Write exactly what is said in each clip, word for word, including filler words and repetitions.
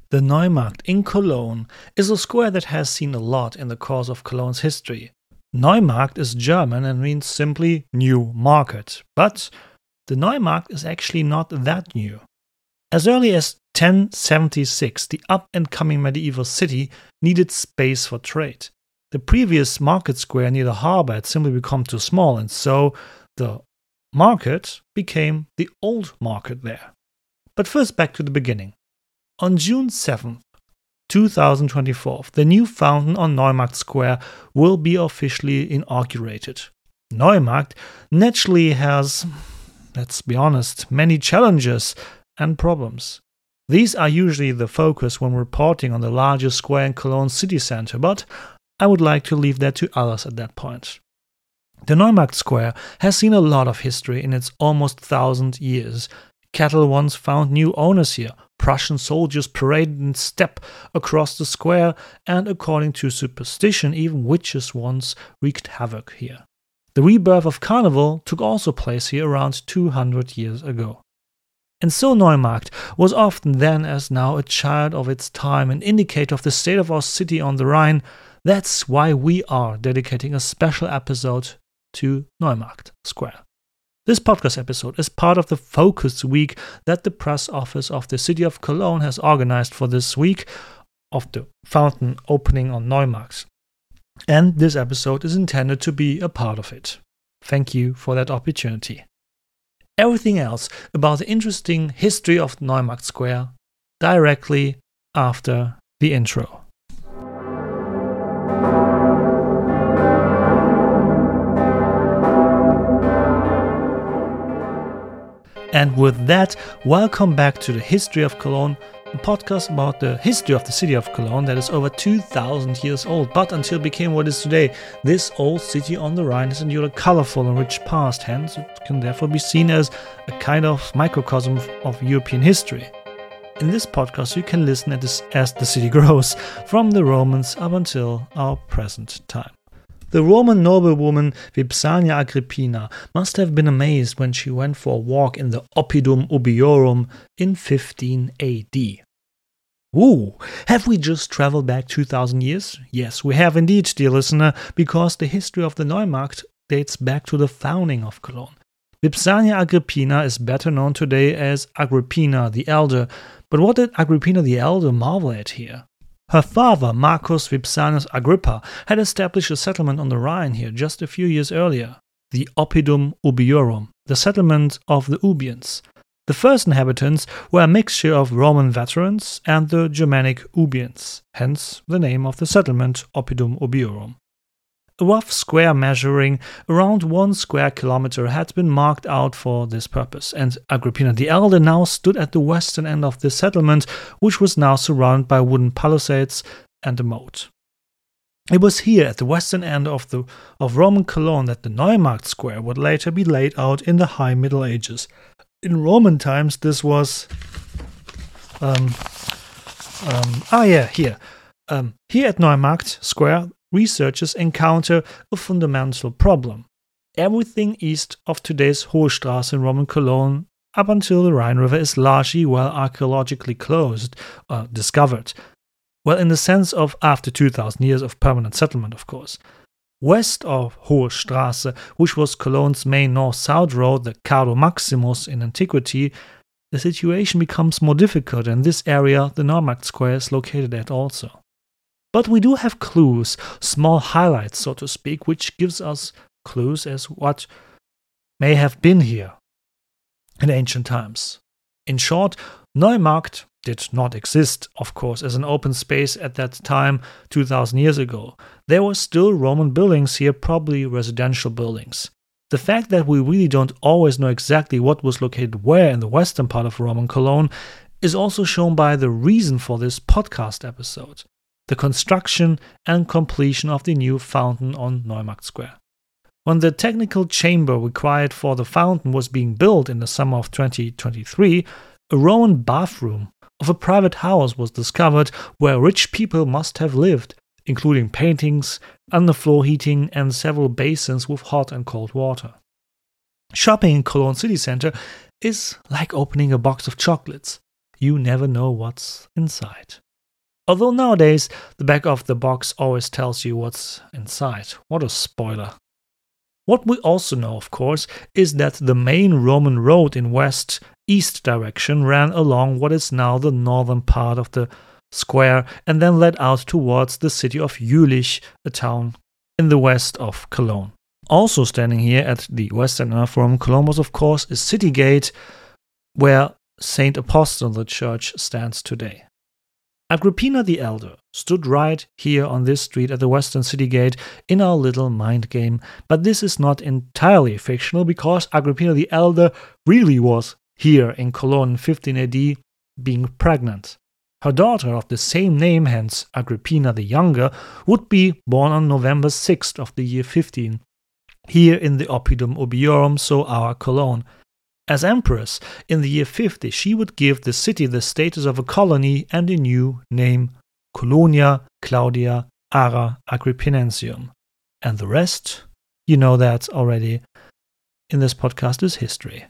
The Neumarkt in Cologne is a square that has seen a lot in the course of Cologne's history. Neumarkt is German and means simply new market, but the Neumarkt is actually not that new. As early as ten seventy-six, the up-and-coming medieval city needed space for trade. The previous market square near the harbor had simply become too small, and so the market became the old market there. But first, back to the beginning. On June seventh, twenty twenty-four, the new fountain on Neumarkt Square will be officially inaugurated. Neumarkt naturally has, let's be honest, many challenges and problems. These are usually the focus when reporting on the largest square in Cologne's city center, but I would like to leave that to others at that point. The Neumarkt Square has seen a lot of history in its almost thousand years. Cattle once found new owners here. Prussian soldiers paraded in step across the square, and according to superstition, even witches once wreaked havoc here. The rebirth of Carnival took also place here around two hundred years ago. And so Neumarkt was often then as now a child of its time, an indicator of the state of our city on the Rhine. That's why we are dedicating a special episode to Neumarkt Square. This podcast episode is part of the Focus Week that the press office of the city of Cologne has organized for this week of the fountain opening on Neumarkt. And this episode is intended to be a part of it. Thank you for that opportunity. Everything else about the interesting history of Neumarkt Square directly after the intro. And with that, welcome back to the History of Cologne, a podcast about the history of the city of Cologne that is over two thousand years old, but until it became what it is today, this old city on the Rhine has endured a colorful and rich past, hence it can therefore be seen as a kind of microcosm of European history. In this podcast, you can listen at this as the city grows, from the Romans up until our present time. The Roman noblewoman Vipsania Agrippina must have been amazed when she went for a walk in the Oppidum Ubiorum in fifteen A D. Ooh, have we just traveled back two thousand years? Yes, we have indeed, dear listener, because the history of the Neumarkt dates back to the founding of Cologne. Vipsania Agrippina is better known today as Agrippina the Elder, but what did Agrippina the Elder marvel at here? Her father, Marcus Vipsanius Agrippa, had established a settlement on the Rhine here just a few years earlier, the Oppidum Ubiorum, the settlement of the Ubians. The first inhabitants were a mixture of Roman veterans and the Germanic Ubians, hence the name of the settlement Oppidum Ubiorum. A rough square measuring around one square kilometer had been marked out for this purpose, and Agrippina the Elder now stood at the western end of this settlement, which was now surrounded by wooden palisades and a moat. It was here at the western end of the of Roman Cologne that the Neumarkt Square would later be laid out in the High Middle Ages. In Roman times, this was um, um, ah yeah here um, here at Neumarkt Square. Researchers encounter a fundamental problem. Everything east of today's Hohe Straße in Roman Cologne up until the Rhine River is largely well archaeologically closed, uh, discovered. Well, in the sense of after two thousand years of permanent settlement, of course. West of Hohe Straße, which was Cologne's main north-south road, the Cardo Maximus in antiquity, the situation becomes more difficult, and this area the Neumarkt Square is located at also. But we do have clues, small highlights, so to speak, which gives us clues as what may have been here in ancient times. In short, Neumarkt did not exist, of course, as an open space at that time, two thousand years ago. There were still Roman buildings here, probably residential buildings. The fact that we really don't always know exactly what was located where in the western part of Roman Cologne is also shown by the reason for this podcast episode. The construction and completion of the new fountain on Neumarkt Square. When the technical chamber required for the fountain was being built in the summer of twenty twenty-three, a Roman bathroom of a private house was discovered where rich people must have lived, including paintings, underfloor heating, and several basins with hot and cold water. Shopping in Cologne city center is like opening a box of chocolates. you never know what's inside. Although nowadays, the back of the box always tells you what's inside. What a spoiler. What we also know, of course, is that the main Roman road in west-east direction ran along what is now the northern part of the square and then led out towards the city of Jülich, a town in the west of Cologne. Also standing here at the western end of Rome, Cologne was, of course, a city gate where Saint Apostle the church stands today. Agrippina the Elder stood right here on this street at the western city gate in our little mind game, but this is not entirely fictional because Agrippina the Elder really was here in Cologne in fifteen A D being pregnant. Her daughter of the same name, hence Agrippina the Younger, would be born on November sixth of the year fifteen, here in the Oppidum Ubiorum, so our Cologne. As empress, in the year fifty, she would give the city the status of a colony and a new name, Colonia Claudia Ara Agrippinensium. And the rest, you know that already, in this podcast is history.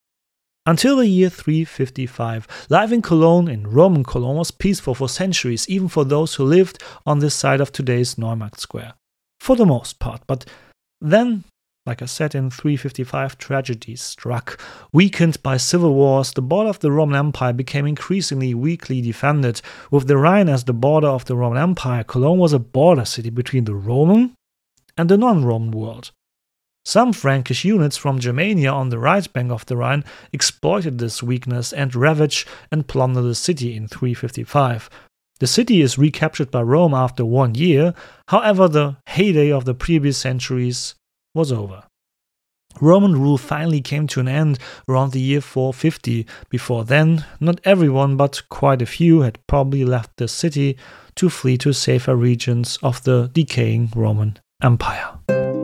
Until the year three fifty-five, life in Cologne, in Roman Cologne, was peaceful for centuries, even for those who lived on this side of today's Neumarkt Square. For the most part, but then, like I said, in three fifty-five, tragedy struck. Weakened by civil wars, the border of the Roman Empire became increasingly weakly defended. With the Rhine as the border of the Roman Empire, Cologne was a border city between the Roman and the non-Roman world. Some Frankish units from Germania on the right bank of the Rhine exploited this weakness and ravaged and plundered the city in three fifty-five. The city is recaptured by Rome after one year, however the heyday of the previous centuries was over. Roman rule finally came to an end around the year four fifty. Before then, not everyone but quite a few had probably left the city to flee to safer regions of the decaying Roman Empire.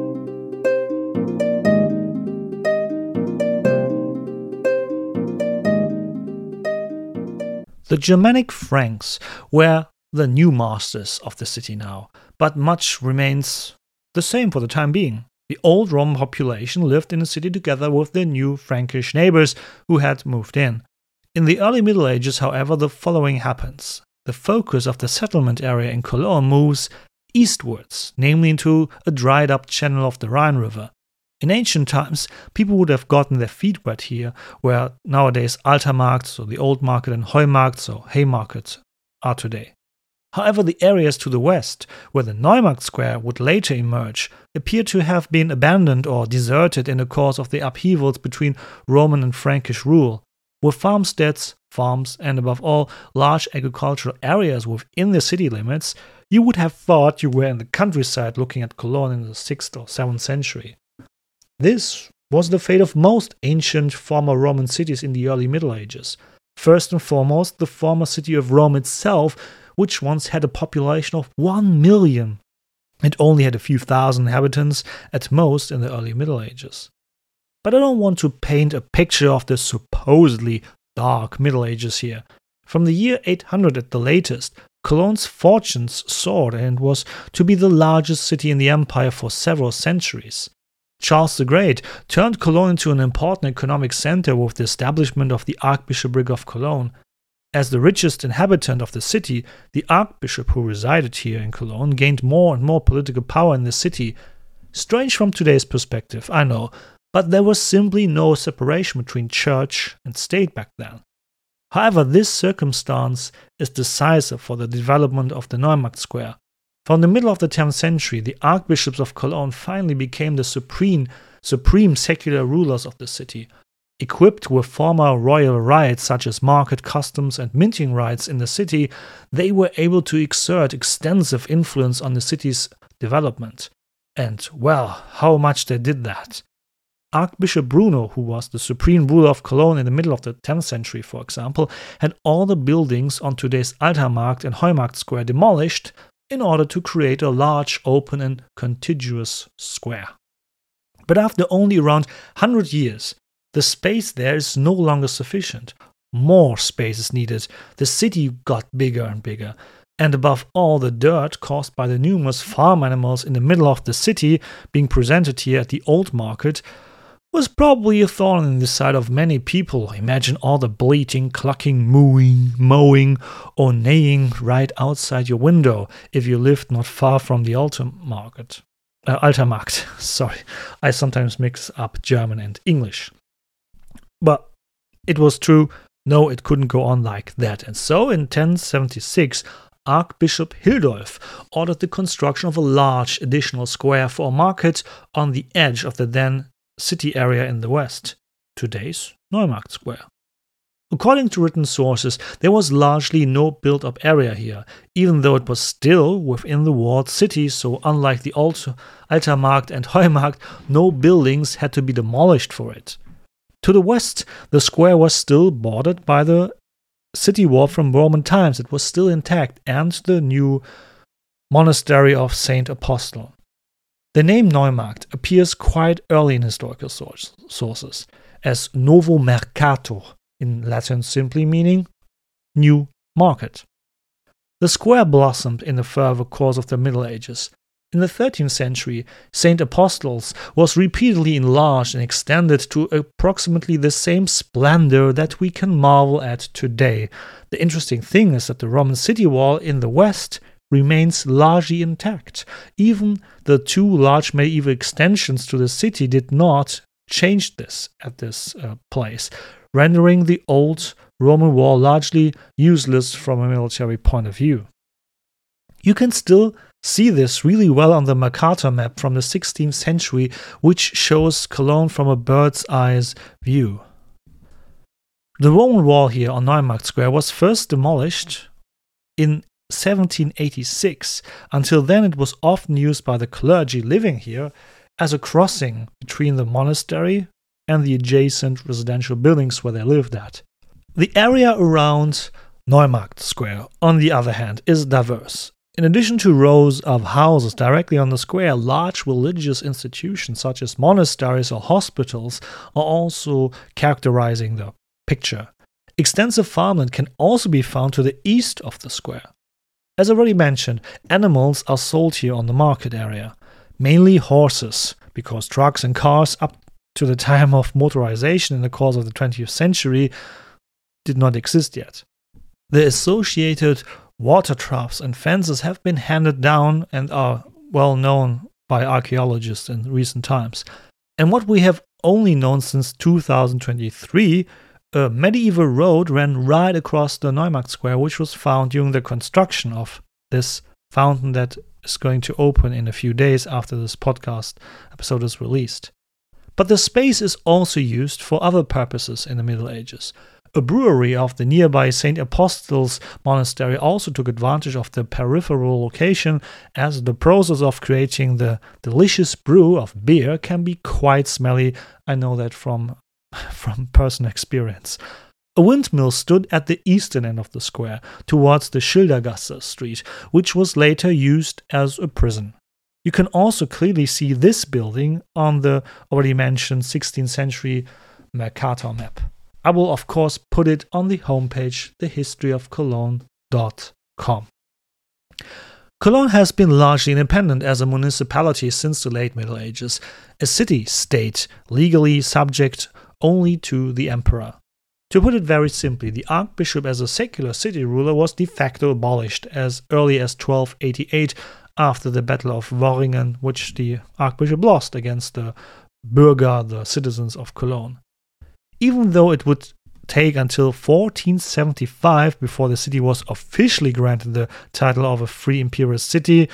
The Germanic Franks were the new masters of the city now, but much remains the same for the time being. The old Roman population lived in the city together with their new Frankish neighbors who had moved in. In the early Middle Ages, however, the following happens. The focus of the settlement area in Cologne moves eastwards, namely into a dried-up channel of the Rhine River. In ancient times, people would have gotten their feet wet here, where nowadays Altermarkt, so the old market, and Heumarkt, so Haymarket, are today. However, the areas to the west, where the Neumarkt Square would later emerge, appear to have been abandoned or deserted in the course of the upheavals between Roman and Frankish rule. With farmsteads, farms, and above all, large agricultural areas within the city limits, you would have thought you were in the countryside looking at Cologne in the sixth or seventh century. This was the fate of most ancient former Roman cities in the early Middle Ages. First and foremost, the former city of Rome itself, which once had a population of one million. It only had a few thousand inhabitants at most in the early Middle Ages. But I don't want to paint a picture of the supposedly dark Middle Ages here. From the year eight hundred at the latest, Cologne's fortunes soared and was to be the largest city in the empire for several centuries. Charles the Great turned Cologne into an important economic center with the establishment of the Archbishopric of Cologne. As the richest inhabitant of the city, the archbishop who resided here in Cologne gained more and more political power in the city. Strange from today's perspective, I know, but there was simply no separation between church and state back then. However, this circumstance is decisive for the development of the Neumarkt Square. From the middle of the tenth century, the archbishops of Cologne finally became the supreme, supreme secular rulers of the city. Equipped with former royal rights such as market customs and minting rights in the city, they were able to exert extensive influence on the city's development. And, well, how much they did that. Archbishop Bruno, who was the supreme ruler of Cologne in the middle of the tenth century, for example, had all the buildings on today's Altermarkt and Heumarkt Square demolished in order to create a large, open and contiguous square. But after only around one hundred years, the space there is no longer sufficient. More space is needed. The city got bigger and bigger. And above all, the dirt caused by the numerous farm animals in the middle of the city being presented here at the Old Market was probably a thorn in the side of many people. Imagine all the bleating, clucking, mooing, mowing, or neighing right outside your window if you lived not far from the Alter Market. Uh, Altermarkt, sorry. I sometimes mix up German and English. But it was true, no, it couldn't go on like that. And so in ten seventy-six, Archbishop Hildolf ordered the construction of a large additional square for a market on the edge of the then city area in the west, today's Neumarkt Square. According to written sources, there was largely no built-up area here, even though it was still within the walled city, so unlike the Alt- Altermarkt and Heumarkt, no buildings had to be demolished for it. To the west, the square was still bordered by the city wall from Roman times. It was still intact, and the new monastery of Saint Apostle. The name Neumarkt appears quite early in historical source, sources, as Novo Mercator, in Latin simply meaning new market. The square blossomed in the further course of the Middle Ages. In the thirteenth century, Saint Apostle's was repeatedly enlarged and extended to approximately the same splendor that we can marvel at today. The interesting thing is that the Roman city wall in the west remains largely intact. Even the two large medieval extensions to the city did not change this at this uh, place, rendering the old Roman wall largely useless from a military point of view. You can still see this really well on the Mercator map from the sixteenth century, which shows Cologne from a bird's eye view. The Roman wall here on Neumarkt Square was first demolished in seventeen eighty-six. Until then, it was often used by the clergy living here as a crossing between the monastery and the adjacent residential buildings where they lived at. The area around Neumarkt Square, on the other hand, is diverse. In addition to rows of houses directly on the square, large religious institutions such as monasteries or hospitals are also characterizing the picture. Extensive farmland can also be found to the east of the square. As already mentioned, animals are sold here on the market area, mainly horses, because trucks and cars up to the time of motorization in the course of the twentieth century did not exist yet. The associated water troughs and fences have been handed down and are well known by archaeologists in recent times. And what we have only known since two thousand twenty-three, a medieval road ran right across the Neumarkt Square, which was found during the construction of this fountain that is going to open in a few days after this podcast episode is released. But the space is also used for other purposes in the Middle Ages. A brewery of the nearby Saint Apostle's Monastery also took advantage of the peripheral location, as the process of creating the delicious brew of beer can be quite smelly. I know that from from personal experience. A windmill stood at the eastern end of the square, towards the Schildergasse street, which was later used as a prison. You can also clearly see this building on the already mentioned sixteenth century Mercator map. I will of course put it on the homepage the history of cologne dot com. Cologne has been largely independent as a municipality since the late Middle Ages, a city-state legally subject only to the emperor. To put it very simply, the archbishop as a secular city ruler was de facto abolished as early as twelve eighty-eight after the Battle of Worringen, which the archbishop lost against the Bürger, the citizens of Cologne. Even though it would take until fourteen seventy-five before the city was officially granted the title of a free imperial city,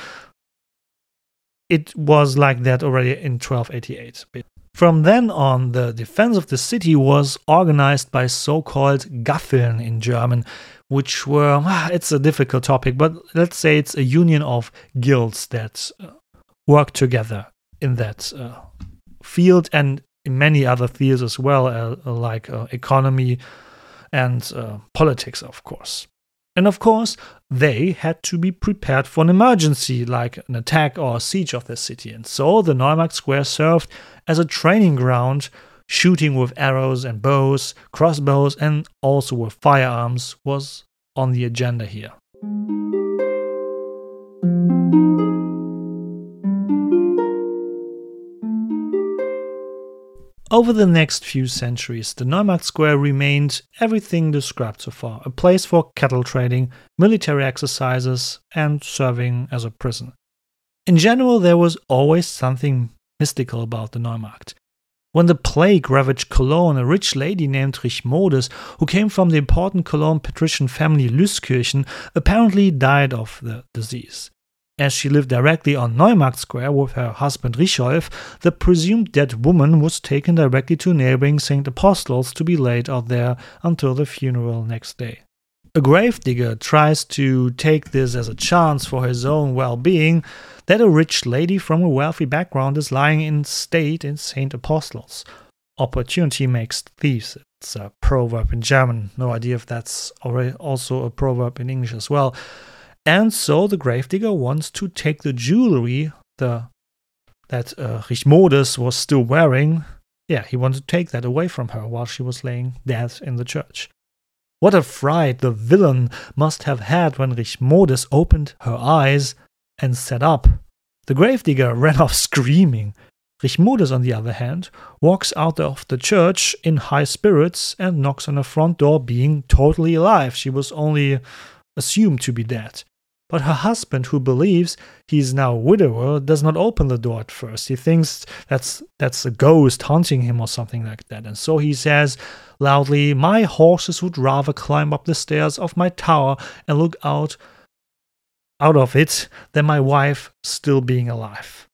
it was like that already in twelve eighty-eight. From then on, the defense of the city was organized by so-called Gaffeln in German, which were, it's a difficult topic, but let's say it's a union of guilds that uh, work together in that uh, field and in many other fields as well, uh, like uh, economy and uh, politics, of course. And of course, they had to be prepared for an emergency, like an attack or a siege of the city. And so the Neumarkt Square served as a training ground. Shooting with arrows and bows, crossbows, and also with firearms was on the agenda here. Over the next few centuries, the Neumarkt Square remained everything described so far, a place for cattle trading, military exercises, and serving as a prison. In general, there was always something mystical about the Neumarkt. When the plague ravaged Cologne, a rich lady named Richmodes, who came from the important Cologne patrician family Lüskirchen, apparently died of the disease. As she lived directly on Neumarkt Square with her husband Richolf, the presumed dead woman was taken directly to neighboring Saint Apostles to be laid out there until the funeral next day. A gravedigger tries to take this as a chance for his own well-being, that a rich lady from a wealthy background is lying in state in Saint Apostles. Opportunity makes thieves. It's a proverb in German. No idea if that's already also a proverb in English as well. And so the gravedigger wants to take the jewelry the that uh, Richmodes was still wearing. Yeah, he wanted to take that away from her while she was laying dead in the church. What a fright the villain must have had when Richmodes opened her eyes and sat up. The gravedigger ran off screaming. Richmodes, on the other hand, walks out of the church in high spirits and knocks on the front door being totally alive. She was only assumed to be dead. But her husband, who believes he is now a widower, does not open the door at first. He thinks that's that's a ghost haunting him or something like that. And so he says loudly, "My horses would rather climb up the stairs of my tower and look out, out of it than my wife still being alive."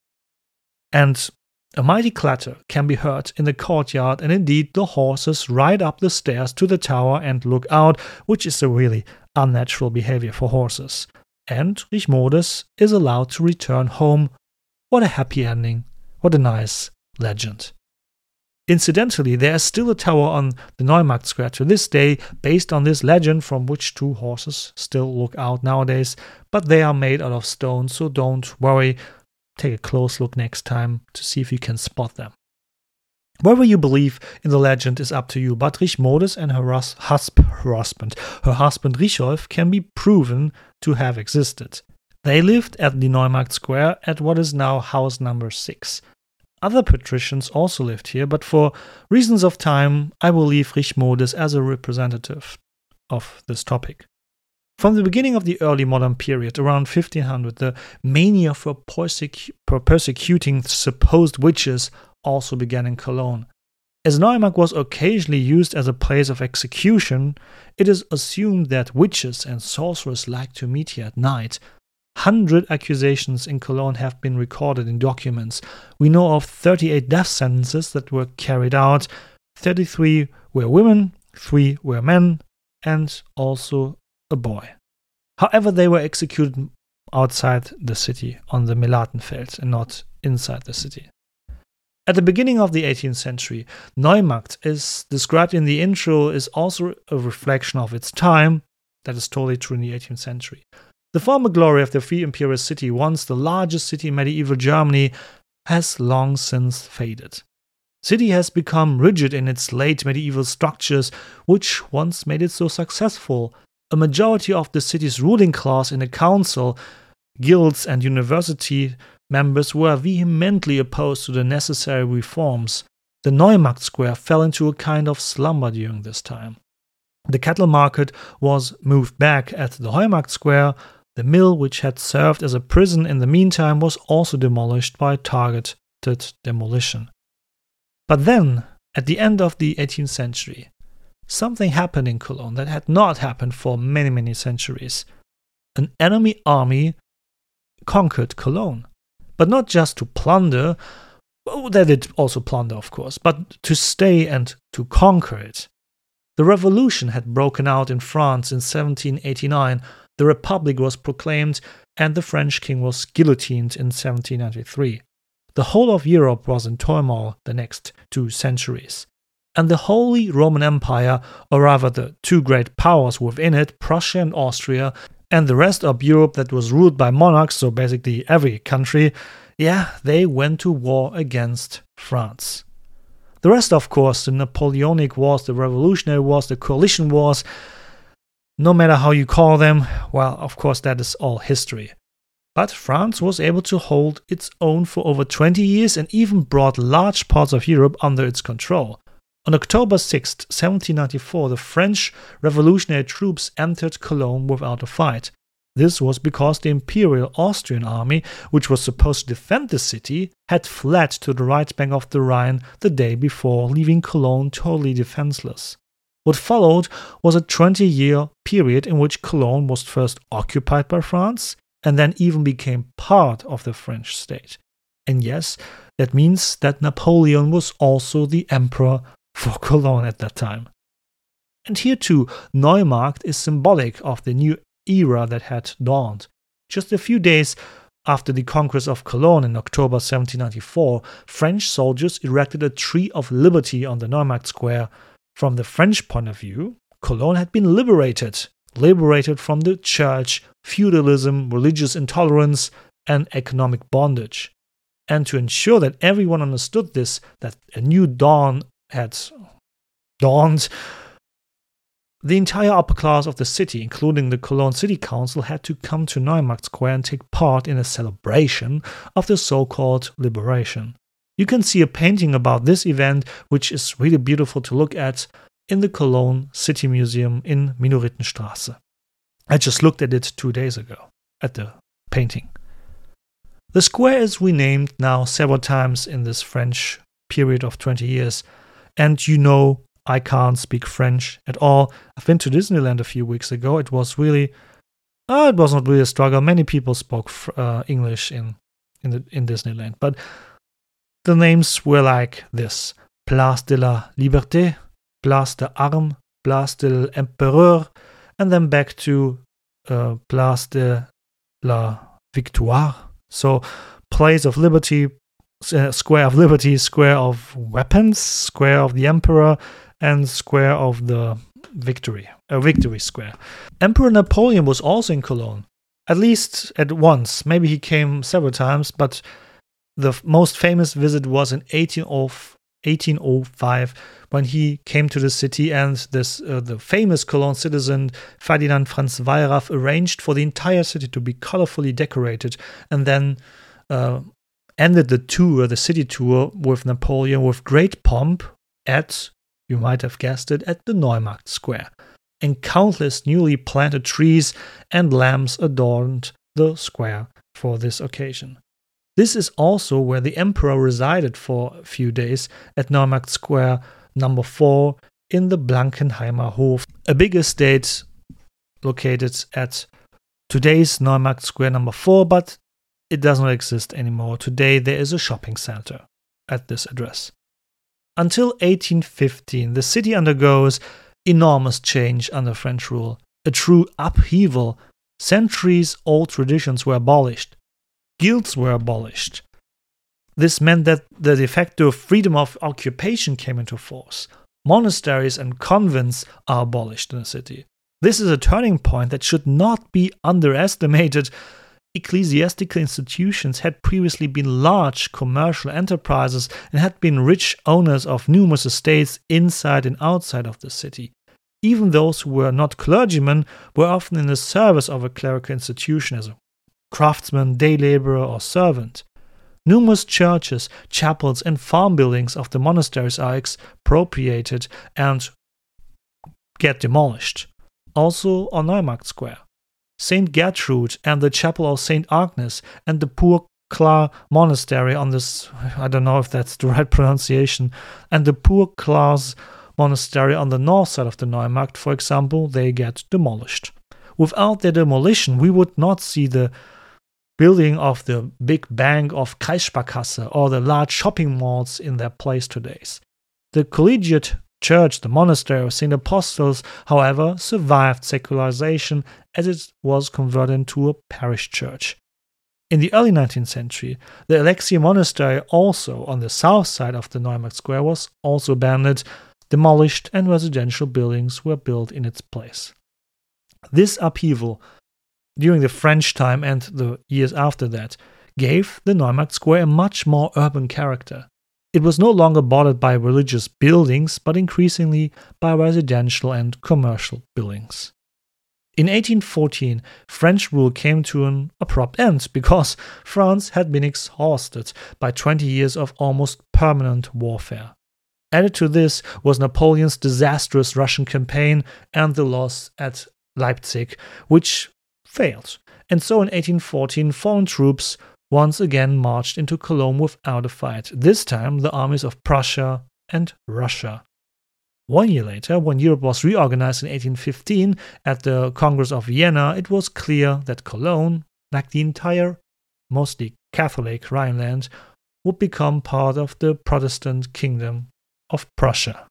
And a mighty clatter can be heard in the courtyard, and indeed the horses ride up the stairs to the tower and look out, which is a really unnatural behavior for horses. And Richmodes is allowed to return home. What a happy ending. What a nice legend. Incidentally, there is still a tower on the Neumarkt Square to this day based on this legend, from which two horses still look out nowadays, but they are made out of stone, so don't worry. Take a close look next time to see if you can spot them. Whether you believe in the legend is up to you, but Richmodes and her, hus- husp- her husband, her husband Richolf, can be proven to have existed. They lived at the Neumarkt Square at what is now house number six. Other patricians also lived here, but for reasons of time, I will leave Richmodes as a representative of this topic. From the beginning of the early modern period, around fifteen hundred, the mania for, persecu- for persecuting supposed witches also began in Cologne. As Neumarkt was occasionally used as a place of execution, it is assumed that witches and sorcerers liked to meet here at night. Hundred accusations in Cologne have been recorded in documents. We know of thirty-eight death sentences that were carried out. thirty-three were women, three were men, and also a boy. However, they were executed outside the city on the Melatenfeld and not inside the city. At the beginning of the eighteenth century, Neumarkt, as described in the intro, is also a reflection of its time. That is totally true in the eighteenth century. The former glory of the free imperial city, once the largest city in medieval Germany, has long since faded. City has become rigid in its late medieval structures, which once made it so successful. A majority of the city's ruling class in the council, guilds and university members were vehemently opposed to the necessary reforms. The Neumarkt Square fell into a kind of slumber during this time. The cattle market was moved back at the Heumarkt Square. The mill, which had served as a prison in the meantime, was also demolished by targeted demolition. But then, at the end of the eighteenth century, something happened in Cologne that had not happened for many, many centuries. An enemy army conquered Cologne. But not just to plunder, well, they did also plunder, of course, but to stay and to conquer it. The revolution had broken out in France in seventeen eighty-nine, the Republic was proclaimed, and the French king was guillotined in seventeen ninety-three. The whole of Europe was in turmoil the next two centuries. And the Holy Roman Empire, or rather the two great powers within it, Prussia and Austria, and the rest of Europe that was ruled by monarchs, so basically every country, yeah, they went to war against France. The rest, of course, the Napoleonic Wars, the Revolutionary Wars, the Coalition Wars, no matter how you call them, well, of course, that is all history. But France was able to hold its own for over twenty years and even brought large parts of Europe under its control. On October sixth, seventeen ninety-four, the French revolutionary troops entered Cologne without a fight. This was because the Imperial Austrian army, which was supposed to defend the city, had fled to the right bank of the Rhine the day before, leaving Cologne totally defenseless. What followed was a twenty-year period in which Cologne was first occupied by France and then even became part of the French state. And yes, that means that Napoleon was also the emperor for Cologne at that time. And here too, Neumarkt is symbolic of the new era that had dawned. Just a few days after the conquest of Cologne in October seventeen ninety-four, French soldiers erected a Tree of Liberty on the Neumarkt Square. From the French point of view, Cologne had been liberated, liberated from the church, feudalism, religious intolerance, and economic bondage. And to ensure that everyone understood this, that a new dawn had dawned, the entire upper class of the city, including the Cologne City Council, had to come to Neumarkt Square and take part in a celebration of the so-called liberation. You can see a painting about this event, which is really beautiful to look at, in the Cologne City Museum in Minoritenstraße. I just looked at it two days ago, at the painting. The square is renamed now several times in this French period of twenty years, and you know I can't speak French at all. I've been to Disneyland a few weeks ago. It was really, uh, it was not really a struggle. Many people spoke uh, English in in, the, in Disneyland, but the names were like this: Place de la Liberté, Place des Armes, Place de l'Empereur, and then back to uh, Place de la Victoire. So, Place of Liberty, uh, Square of Liberty, Square of Weapons, Square of the Emperor, and Square of the Victory, uh, Victory Square. Emperor Napoleon was also in Cologne, at least at once. Maybe he came several times, but the f- most famous visit was in eighteen oh five, when he came to the city, and this uh, the famous Cologne citizen Ferdinand Franz Wallraff arranged for the entire city to be colorfully decorated, and then uh, ended the tour, the city tour, with Napoleon with great pomp at, you might have guessed it, at the Neumarkt Square. And countless newly planted trees and lamps adorned the square for this occasion. This is also where the emperor resided for a few days, at Neumarkt Square number four in the Blankenheimer Hof, a big estate located at today's Neumarkt Square number four, but it does not exist anymore. Today there is a shopping center at this address. Until eighteen fifteen, the city undergoes enormous change under French rule, a true upheaval. Centuries-old traditions were abolished. Guilds were abolished. This meant that the de facto freedom of occupation came into force. Monasteries and convents are abolished in the city. This is a turning point that should not be underestimated. Ecclesiastical institutions had previously been large commercial enterprises and had been rich owners of numerous estates inside and outside of the city. Even those who were not clergymen were often in the service of a clerical institution as a craftsman, day laborer, or servant. Numerous churches, chapels, and farm buildings of the monasteries are expropriated and get demolished. Also on Neumarkt Square, Saint Gertrude and the Chapel of Saint Agnes and the Pour Clare Monastery on this, I don't know if that's the right pronunciation, and the Pour Clares Monastery on the north side of the Neumarkt, for example, they get demolished. Without their demolition, we would not see the building of the big bank of Kreissparkasse or the large shopping malls in their place today. The collegiate church, the monastery of Saint Apostles, however, survived secularization as it was converted into a parish church. In the early nineteenth century, the Alexian Monastery, also on the south side of the Neumarkt Square, was also abandoned, demolished, and residential buildings were built in its place. This upheaval during the French time and the years after that gave the Neumarkt Square a much more urban character. It was no longer bordered by religious buildings, but increasingly by residential and commercial buildings. In eighteen fourteen, French rule came to an abrupt end because France had been exhausted by twenty years of almost permanent warfare. Added to this was Napoleon's disastrous Russian campaign and the loss at Leipzig, which failed. And so in eighteen fourteen, foreign troops once again marched into Cologne without a fight, this time the armies of Prussia and Russia. One year later, when Europe was reorganized in eighteen fifteen at the Congress of Vienna, it was clear that Cologne, like the entire, mostly Catholic Rhineland, would become part of the Protestant Kingdom of Prussia.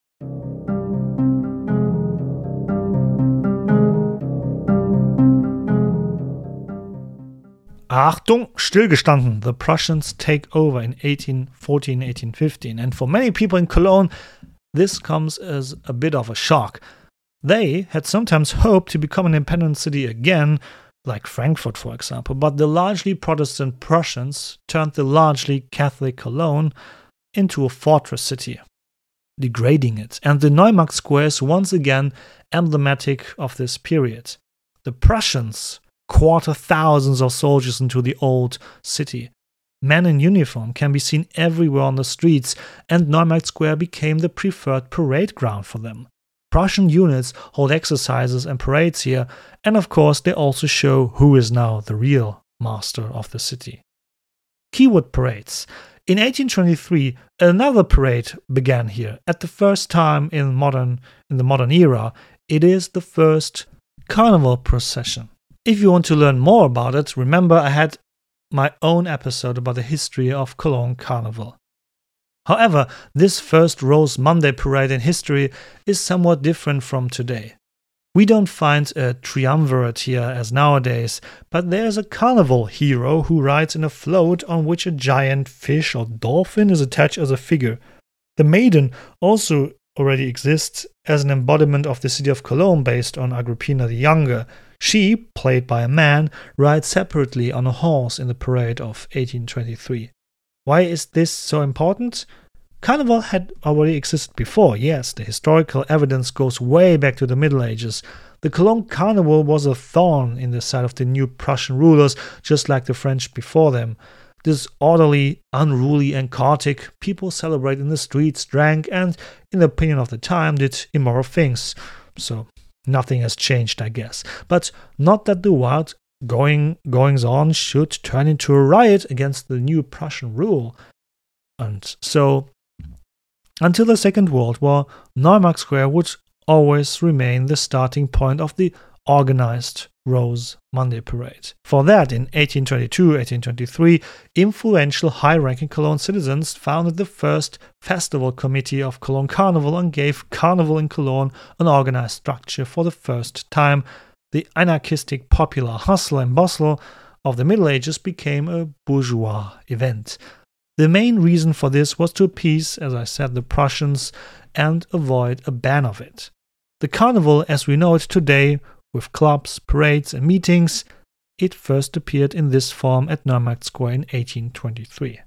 Achtung, stillgestanden. The Prussians take over in eighteen fourteen, eighteen fifteen, and for many people in Cologne, this comes as a bit of a shock. They had sometimes hoped to become an independent city again, like Frankfurt for example, but the largely Protestant Prussians turned the largely Catholic Cologne into a fortress city, degrading it, and the Neumarkt Square is once again emblematic of this period. The Prussians quarter thousands of soldiers into the old city. Men in uniform can be seen everywhere on the streets, and Neumarkt Square became the preferred parade ground for them. Prussian units hold exercises and parades here, and of course they also show who is now the real master of the city. Keyword parades. In eighteen twenty-three, another parade began here. At the first time in modern in the modern era, it is the first carnival procession. If you want to learn more about it, remember I had my own episode about the history of Cologne Carnival. However, this first Rose Monday parade in history is somewhat different from today. We don't find a triumvirate here as nowadays, but there's a carnival hero who rides in a float on which a giant fish or dolphin is attached as a figure. The maiden also already exists as an embodiment of the city of Cologne based on Agrippina the Younger. She, played by a man, rides separately on a horse in the parade of eighteen twenty-three. Why is this so important? Carnival had already existed before, yes, the historical evidence goes way back to the Middle Ages. The Cologne Carnival was a thorn in the side of the new Prussian rulers, just like the French before them. Disorderly, unruly and chaotic, people celebrated in the streets, drank, and, in the opinion of the time, did immoral things. So, nothing has changed, I guess. But not that the wild going goings on should turn into a riot against the new Prussian rule. And so, until the Second World War, Neumarkt Square would always remain the starting point of the organized Rose Monday Parade. For that, in eighteen twenty-two, eighteen twenty-three, influential high-ranking Cologne citizens founded the first festival committee of Cologne Carnival and gave Carnival in Cologne an organized structure for the first time. The anarchistic popular hustle and bustle of the Middle Ages became a bourgeois event. The main reason for this was to appease, as I said, the Prussians and avoid a ban of it. The carnival, as we know it today, with clubs, parades and meetings, it first appeared in this form at Neumarkt Square in eighteen twenty-three.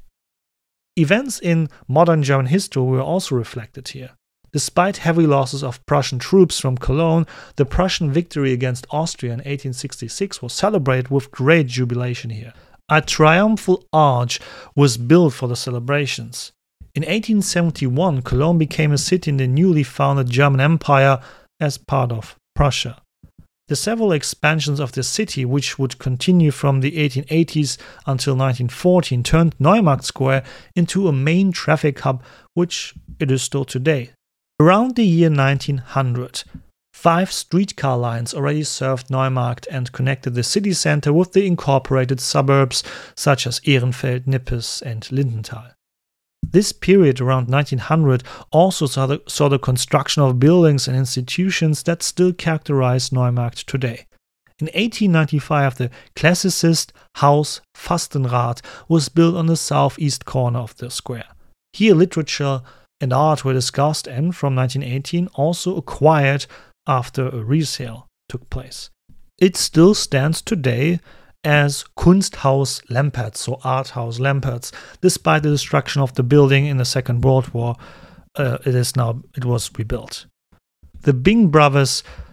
Events in modern German history were also reflected here. Despite heavy losses of Prussian troops from Cologne, the Prussian victory against Austria in eighteen sixty-six was celebrated with great jubilation here. A triumphal arch was built for the celebrations. In eighteen seventy-one, Cologne became a city in the newly founded German Empire as part of Prussia. The several expansions of the city, which would continue from the eighteen eighties until nineteen fourteen, turned Neumarkt Square into a main traffic hub, which it is still today. Around the year nineteen hundred, five streetcar lines already served Neumarkt and connected the city center with the incorporated suburbs such as Ehrenfeld, Nippes and Lindenthal. This period around nineteen hundred also saw the, saw the construction of buildings and institutions that still characterize Neumarkt today. In eighteen ninety-five, the classicist Haus Fastenrath was built on the southeast corner of the square. Here literature and art were discussed and, from nineteen eighteen, also acquired after a resale took place. It still stands today as Kunsthaus Lempertz, so Art House Lempertz. Despite the destruction of the building in the Second World War, uh, it is now it was rebuilt. The Bing brothers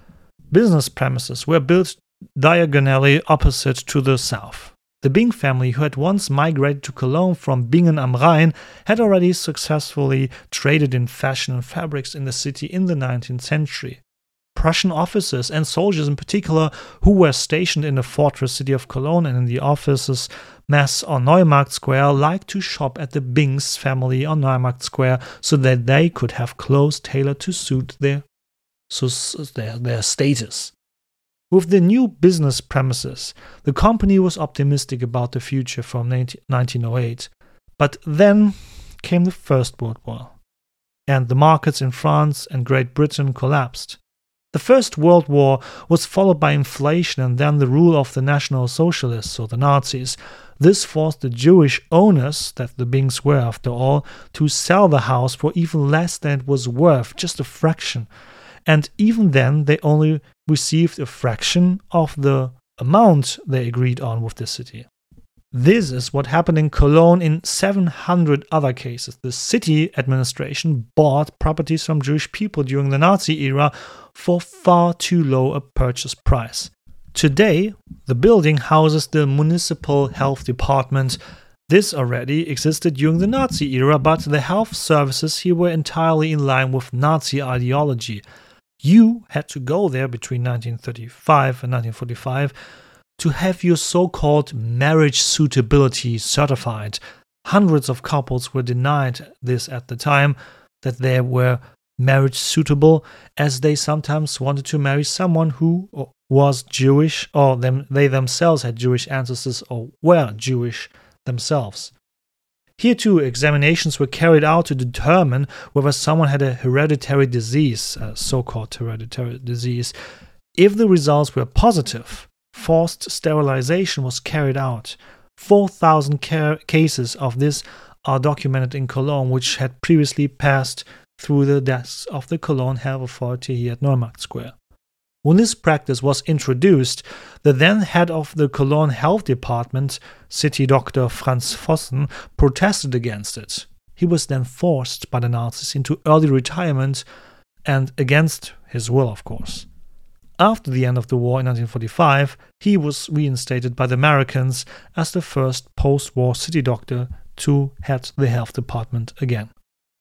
business premises were built diagonally opposite to the south. The Byng family, who had once migrated to Cologne from Bingen am Rhein, had already successfully traded in fashion and fabrics in the city in the nineteenth century. Prussian officers and soldiers in particular, who were stationed in the fortress city of Cologne and in the offices Mess on Neumarkt Square, liked to shop at the Byngs family on Neumarkt Square so that they could have clothes tailored to suit their, so, their, their status. With the new business premises, the company was optimistic about the future from nineteen oh eight. But then came the First World War, and the markets in France and Great Britain collapsed. The First World War was followed by inflation and then the rule of the National Socialists, or the Nazis. This forced the Jewish owners, that the Byngs were after all, to sell the house for even less than it was worth, just a fraction. And even then, they only received a fraction of the amount they agreed on with the city. This is what happened in Cologne in seven hundred other cases. The city administration bought properties from Jewish people during the Nazi era for far too low a purchase price. Today, the building houses the municipal health department. This already existed during the Nazi era, but the health services here were entirely in line with Nazi ideology. You had to go there between nineteen thirty-five and nineteen forty-five to have your so-called marriage suitability certified. Hundreds of couples were denied this at the time, that they were marriage suitable, as they sometimes wanted to marry someone who was Jewish, or them, they themselves had Jewish ancestors or were Jewish themselves. Here too, examinations were carried out to determine whether someone had a hereditary disease, a so-called hereditary disease. If the results were positive, forced sterilization was carried out. four thousand ca- cases of this are documented in Cologne, which had previously passed through the desks of the Cologne Health Authority here at Neumarkt Square. When this practice was introduced, the then head of the Cologne Health Department, city doctor Franz Vossen, protested against it. He was then forced by the Nazis into early retirement, and against his will, of course. After the end of the war in nineteen forty-five, he was reinstated by the Americans as the first post-war city doctor to head the health department again.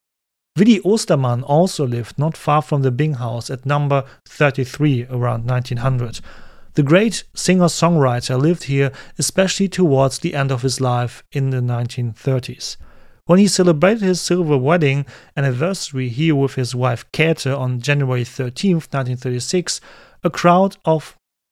Willi Ostermann also lived not far from the Byng house at number thirty-three around nineteen hundred. The great singer-songwriter lived here especially towards the end of his life in the nineteen thirties. When he celebrated his silver wedding anniversary here with his wife Käthe on January thirteenth, nineteen thirty-six, a crowd of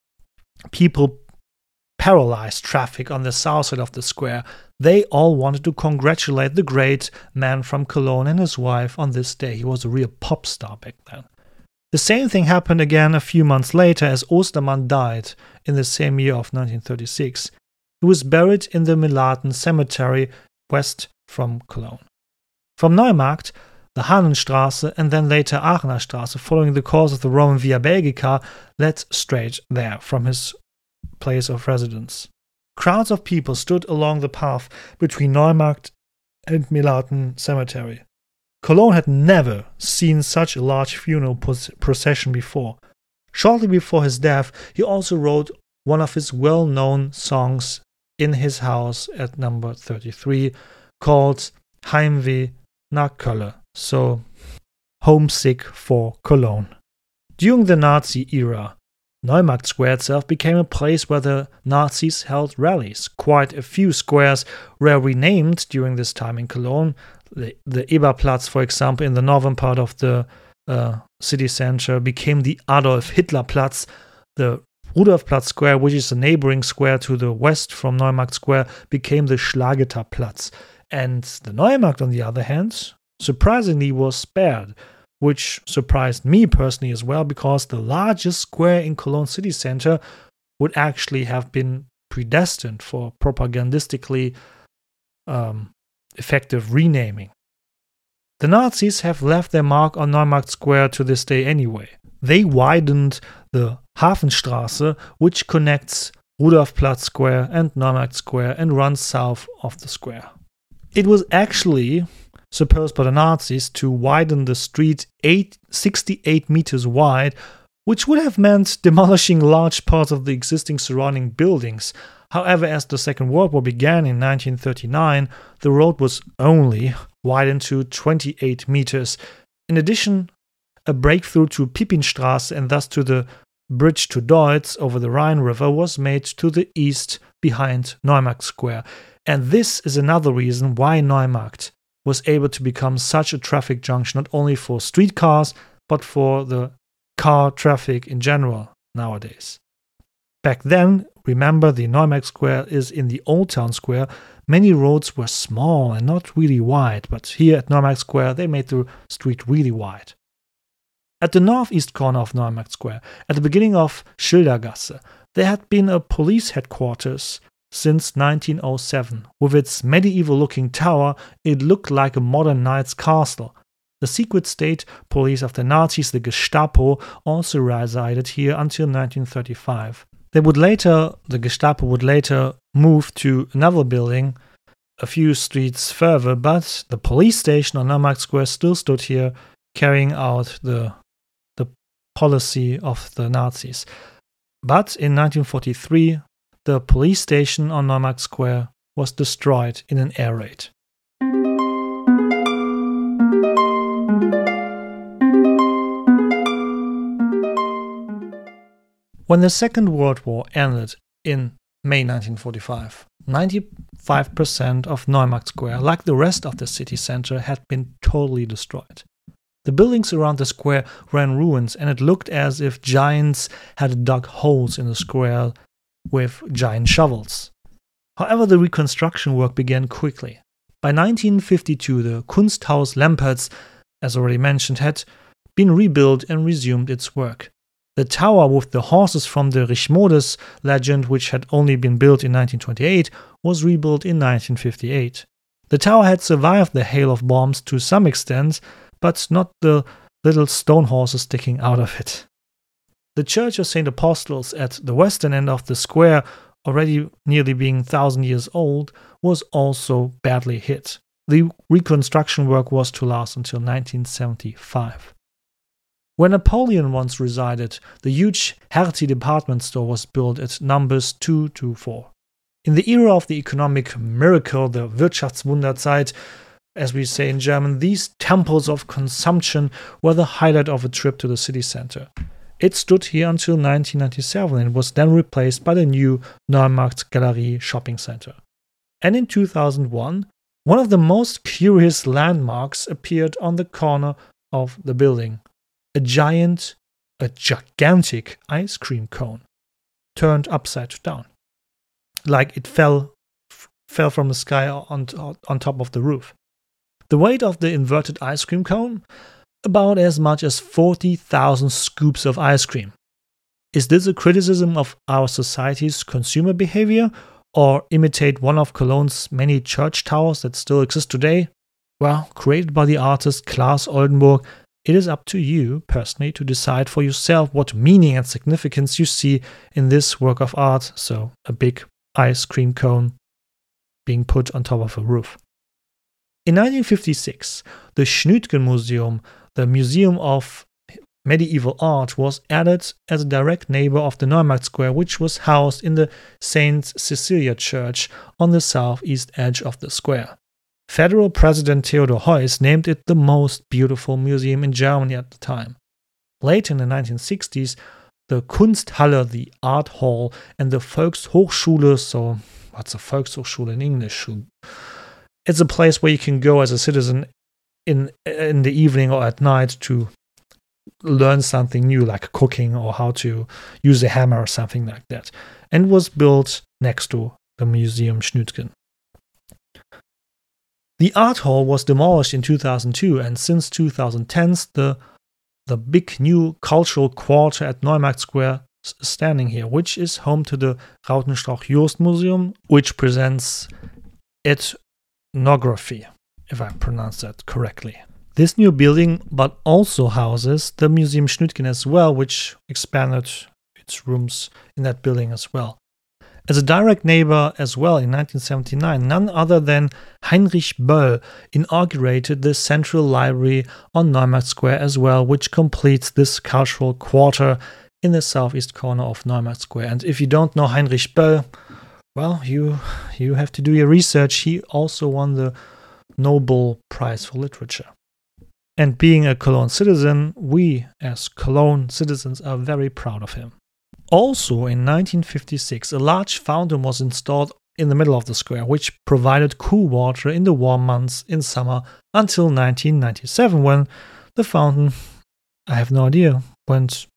people paralyzed traffic on the south side of the square. They all wanted to congratulate the great man from Cologne and his wife on this day. He was a real pop star back then. The same thing happened again a few months later, as Ostermann died in the same year of nineteen thirty-six. He was buried in the Melaten Cemetery west from Cologne. From Neumarkt, the Hahnenstraße and then later Aachener Straße, following the course of the Roman Via Belgica, led straight there from his place of residence. Crowds of people stood along the path between Neumarkt and Melaten Cemetery. Cologne had never seen such a large funeral procession before. Shortly before his death, he also wrote one of his well-known songs in his house at number thirty-three, called Heimweh nach Köln, so homesick for Cologne. During the Nazi era, Neumarkt Square itself became a place where the Nazis held rallies. Quite a few squares were renamed during this time in Cologne. The, the Eberplatz, for example, in the northern part of the uh, city center, became the Adolf Hitler Platz. The Rudolfplatz Square, which is a neighboring square to the west from Neumarkt Square, became the Schlageter Platz. And the Neumarkt, on the other hand, surprisingly was spared, which surprised me personally as well, because the largest square in Cologne city center would actually have been predestined for propagandistically um, effective renaming. The Nazis have left their mark on Neumarkt Square to this day anyway. They widened the Hafenstraße, which connects Rudolfplatz Square and Neumarkt Square and runs south of the square. It was actually supposed by the Nazis to widen the street eight, sixty-eight meters wide, which would have meant demolishing large parts of the existing surrounding buildings. However, as the Second World War began in nineteen thirty-nine, the road was only widened to twenty-eight meters. In addition, a breakthrough to Pippinstraße and thus to the bridge to Deutz over the Rhine River was made to the east behind Neumarkt Square. And this is another reason why Neumarkt was able to become such a traffic junction, not only for streetcars, but for the car traffic in general nowadays. Back then, remember, the Neumarkt Square is in the Old Town Square. Many roads were small and not really wide, but here at Neumarkt Square they made the street really wide. At the northeast corner of Neumarkt Square, at the beginning of Schildergasse, there had been a police headquarters since nineteen oh seven. With its medieval-looking tower, it looked like a modern knight's castle. The secret state police of the Nazis, the Gestapo, also resided here until nineteen thirty-five. They would later, the Gestapo would later move to another building a few streets further, but the police station on Neumarkt Square still stood here, carrying out the the policy of the Nazis. But in nineteen forty-three, the police station on Neumarkt Square was destroyed in an air raid. When the Second World War ended in May nineteen forty-five, ninety-five percent of Neumarkt Square, like the rest of the city center, had been totally destroyed. The buildings around the square were in ruins, and it looked as if giants had dug holes in the square with giant shovels. However, the reconstruction work began quickly. By nineteen fifty-two, the Kunsthaus Lempertz, as already mentioned, had been rebuilt and resumed its work. The tower with the horses from the Richmodes legend, which had only been built in nineteen twenty-eight, was rebuilt in nineteen fifty-eight. The tower had survived the hail of bombs to some extent, but not the little stone horses sticking out of it. The Church of Saint Apostles at the western end of the square, already nearly being a thousand years old, was also badly hit. The reconstruction work was to last until nineteen seventy-five. Where Napoleon once resided, the huge Hertie department store was built at numbers two to four. In the era of the economic miracle, the Wirtschaftswunderzeit, as we say in German, these temples of consumption were the highlight of a trip to the city center. It stood here until nineteen ninety-seven and was then replaced by the new Neumarkt Galerie shopping center. And in two thousand one, one of the most curious landmarks appeared on the corner of the building. A giant, a gigantic ice cream cone, turned upside down, like it fell f- fell from the sky on, on top of the roof. The weight of the inverted ice cream cone? About as much as forty thousand scoops of ice cream. Is this a criticism of our society's consumer behavior, or imitate one of Cologne's many church towers that still exist today? Well, created by the artist Claes Oldenburg, it is up to you personally to decide for yourself what meaning and significance you see in this work of art, so a big ice cream cone being put on top of a roof. In nineteen fifty-six, the Schnütgen Museum, the Museum of Medieval Art, was added as a direct neighbor of the Neumarkt Square, which was housed in the Saint Cecilia Church on the southeast edge of the square. Federal President Theodor Heuss named it the most beautiful museum in Germany at the time. Later in the nineteen sixties, the Kunsthalle, the art hall, and the Volkshochschule, so what's a Volkshochschule in English? It's a place where you can go as a citizen in in the evening or at night to learn something new, like cooking or how to use a hammer or something like that, and was built next to the Museum Schnütgen. The art hall was demolished in two thousand two, and since twenty ten, the the big new cultural quarter at Neumarkt Square is standing here, which is home to the Rautenstrauch-Jost Museum, which presents ethnography, if I pronounce that correctly. This new building but also houses the Museum Schnütgen as well, which expanded its rooms in that building as well. As a direct neighbor as well, in nineteen seventy-nine, none other than Heinrich Böll inaugurated the Central Library on Neumarkt Square as well, which completes this cultural quarter in the southeast corner of Neumarkt Square. And if you don't know Heinrich Böll, well, you you have to do your research. He also won the Nobel Prize for Literature. And being a Cologne citizen, we as Cologne citizens are very proud of him. Also in nineteen fifty-six, a large fountain was installed in the middle of the square, which provided cool water in the warm months in summer until nineteen ninety-seven, when the fountain, I have no idea, went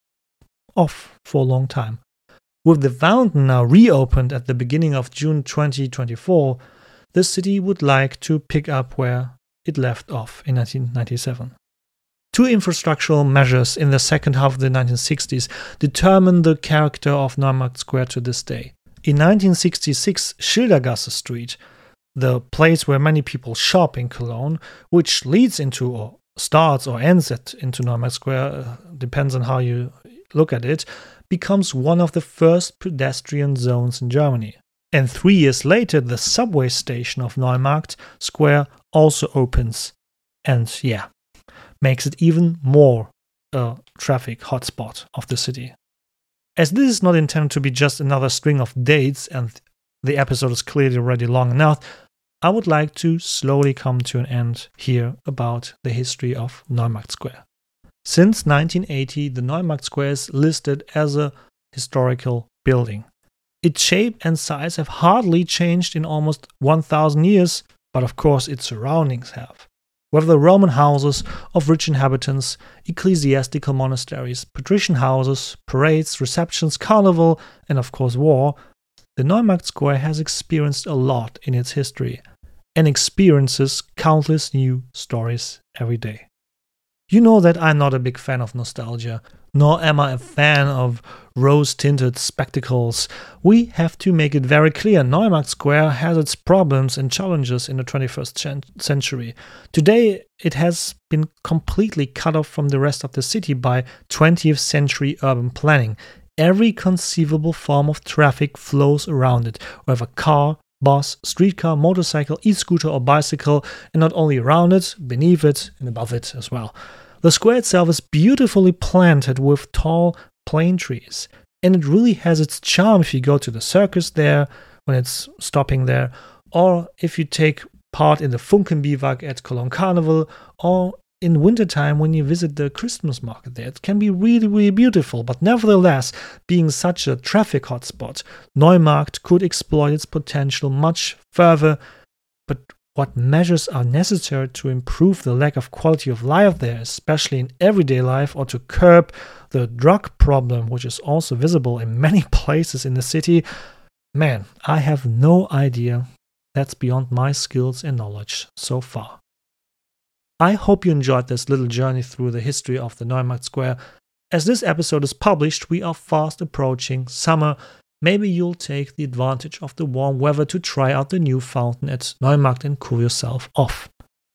off for a long time. With the fountain now reopened at the beginning of June twenty twenty-four, the city would like to pick up where it left off in nineteen ninety-seven. Two infrastructural measures in the second half of the nineteen sixties determine the character of Neumarkt Square to this day. In nineteen sixty-six, Schildergasse Street, the place where many people shop in Cologne, which leads into or starts or ends at into Neumarkt Square, uh, depends on how you look at it, becomes one of the first pedestrian zones in Germany. And three years later, the subway station of Neumarkt Square also opens. And yeah, makes it even more a traffic hotspot of the city. As this is not intended to be just another string of dates, and the episode is clearly already long enough, I would like to slowly come to an end here about the history of Neumarkt Square. Since nineteen eighty, the Neumarkt Square is listed as a historical building. Its shape and size have hardly changed in almost one thousand years, but of course its surroundings have. Whether the Roman houses of rich inhabitants, ecclesiastical monasteries, patrician houses, parades, receptions, carnival, and of course war, the Neumarkt Square has experienced a lot in its history and experiences countless new stories every day. You know that I'm not a big fan of nostalgia, nor am I a fan of rose-tinted spectacles. We have to make it very clear, Neumarkt Square has its problems and challenges in the twenty-first century. Today, it has been completely cut off from the rest of the city by twentieth century urban planning. Every conceivable form of traffic flows around it, whether car, bus, streetcar, motorcycle, e-scooter or bicycle, and not only around it, beneath it, and above it as well. The square itself is beautifully planted with tall plane trees, and it really has its charm if you go to the circus there, when it's stopping there, or if you take part in the Funkenbiwak at Cologne Carnival, or in wintertime when you visit the Christmas market there. It can be really, really beautiful, but nevertheless, being such a traffic hotspot, Neumarkt could exploit its potential much further. But what measures are necessary to improve the lack of quality of life there, especially in everyday life, or to curb the drug problem, which is also visible in many places in the city? Man, I have no idea. That's beyond my skills and knowledge so far. I hope you enjoyed this little journey through the history of the Neumarkt Square. As this episode is published, we are fast approaching summer. Maybe you'll take the advantage of the warm weather to try out the new fountain at Neumarkt and cool yourself off.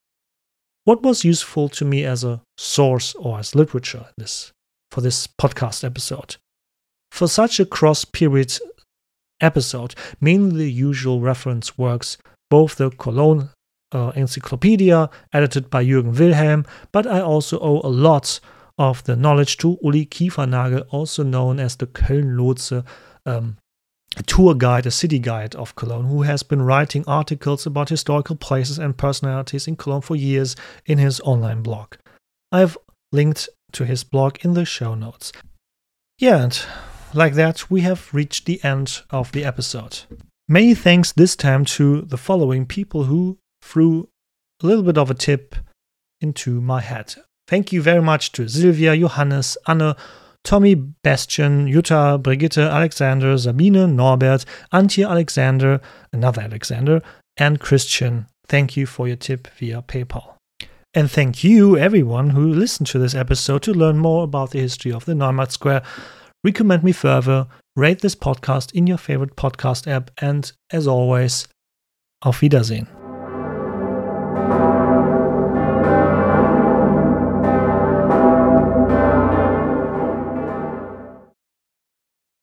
What was useful to me as a source or as literature this, for this podcast episode? For such a cross-period episode, mainly the usual reference works, both the Cologne uh, Encyclopedia, edited by Jürgen Wilhelm, but I also owe a lot of the knowledge to Uli Kiefernagel, also known as the Köln-Lotse, um, a tour guide, a city guide of Cologne, who has been writing articles about historical places and personalities in Cologne for years in his online blog. I've linked to his blog in the show notes. Yeah, and like that, we have reached the end of the episode. Many thanks this time to the following people who threw a little bit of a tip into my head. Thank you very much to Silvia, Johannes, Anne, Tommy, Bastian, Jutta, Brigitte, Alexander, Sabine, Norbert, Antje, Alexander, another Alexander, and Christian. Thank you for your tip via PayPal. And thank you, everyone who listened to this episode to learn more about the history of the Neumarkt Square. Recommend me further, rate this podcast in your favorite podcast app, and as always, auf Wiedersehen.